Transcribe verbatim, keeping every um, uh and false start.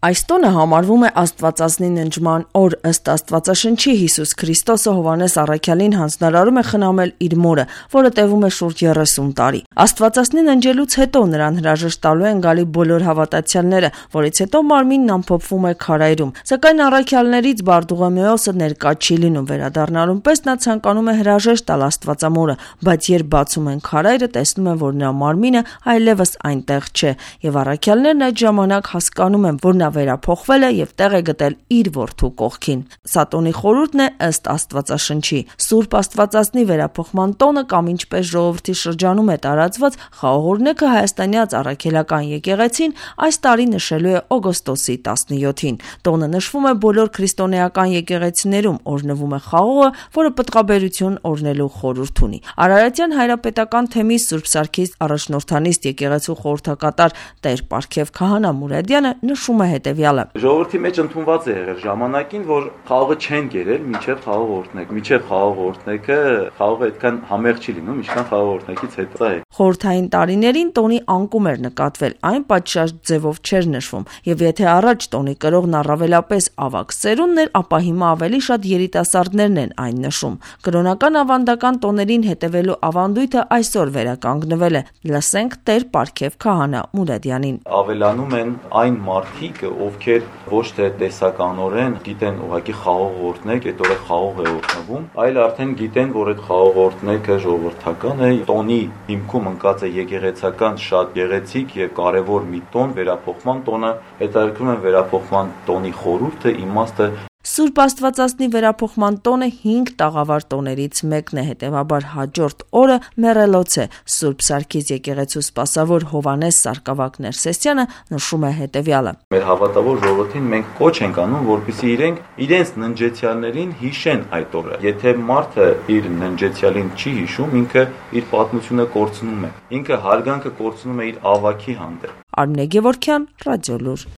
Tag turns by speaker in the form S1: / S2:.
S1: Այս տոնը համարվում է Աստվածածնի ննջման օր, ըստ Աստվածաշնչի Հիսուս Քրիստոսը Հովհաննես առաքյալին հանձնարարում է խնամել իր մորը, որը տևում է շուրջ երեսուն տարի։ Աստվածածնին ննջելուց հետո նրան հրաժեշտ տալու են գալի բոլոր հավատացյալները, որից հետո մարմինն ամփոփվում է քարայրում։ Սակայն առաքյալներից Բարդուղիմեոսը ներկա չի լինում, վերադառնալուն պես նա ցանկանում է հրաժեշտ տալ Աստվածամորը, բայց երբ բացում են քարայրը, տեսնում են, որ նրա մարմինը այլևս այնտեղ չէ, եւ առաքյալներն այդ ժամանակ հասկանում են, որ նա վերափոխվել է եւ տեղ է գտել իր որդու կողքին։ Սա տոնի խորհուրդն է ըստ Աստվածաշնչի։ Սուրբ Աստվածածնի վերափոխման տոնը կամ ինչպես ժողովրդի շրջանում է տարածված, խաղողորնեքը հայաստանյաց առաքելական եկեղեցին այս տարի նշելու է օգոստոսի տասնյոթին։ Տոնը նշվում է բոլոր քրիստոնեական եկեղեցիներում, օրհնվում է խաղողը, որը պտղաբերություն օրհնելու խորհուրդ ունի։ Արարատյան հայրապետական թեմի Սուրբ Սարգիս առաջնորդանիստ եկեղեցու խորհրդակատար Տեր Պարքև Քահանա Մուրադյանը նշում է հետևյալը.
S2: Ժողովրդի մեջ ընդունված է եղել ժամանակին, որ խաղողը չեն գերել մինչև խաղող օրհնեք։ Մինչև խաղող օրհնեքը խաղողը այդքան համեղ չի լինում, ինչքան խաղող օրհնեկից հետո է։
S1: Խորհրդային տարիներին տոնի անկում էր նկատվել, այն պատշաճ ձևով չէր նշվում, եւ եթե առաջ տոնի կրողն առավելապես ավագ սերունդն էր, ապա հիմա ավելի շատ երիտասարդներն են այն նշում։ Կրոնական ավանդական տոներին հետևելու ավանդույթը այսօր վերականգնվել է։ Լսենք Տեր Պարքև Քահանա Մուրադյանին։
S2: Ավելանում են այն մարդիկ, ովքեր ոչ թե տեսականորեն գիտեն ուղղակի խաղող օրհնեք, այդ օրը խաղող է օրհնվում, այլ արդեն գիտեն, որ այդ խաղող օրհնեքը ժողովրդական է, տոնի հիմքում ընկած է եկեղեցական շատ գեղեցիկ եւ կարեւոր մի տոն, վերափոխման տոնը, հետաքրքրում է վերափոխման տոնի խորհուրդը, իմաստը։
S1: Սուրբ Աստվածածնի վերափոխման տոնը հինգ տաղավար տոներից մեկն է, հետևաբար հաջորդ օրը մեռելոց է։ Սուրբ Սարգիս եկեղեցու սպասավոր Հովհաննես Սարգսակ Ներսեսյանը նշում է հետևյալը.
S2: Մեր հավատավոր ժողովրդին մենք կոչ ենք անում, որպեսզի իրենք իրենց ննջեցյալներին հիշեն այդ օրը։ Եթե մարդը իր ննջեցյալին չի հիշում, ինքը իր պատմությունը կորցնում է։ Ինքը հարգանքը կորցնում է իր ավագի հանդեպ։
S1: Արմինե Գևորգյան, Ռադիոլուր։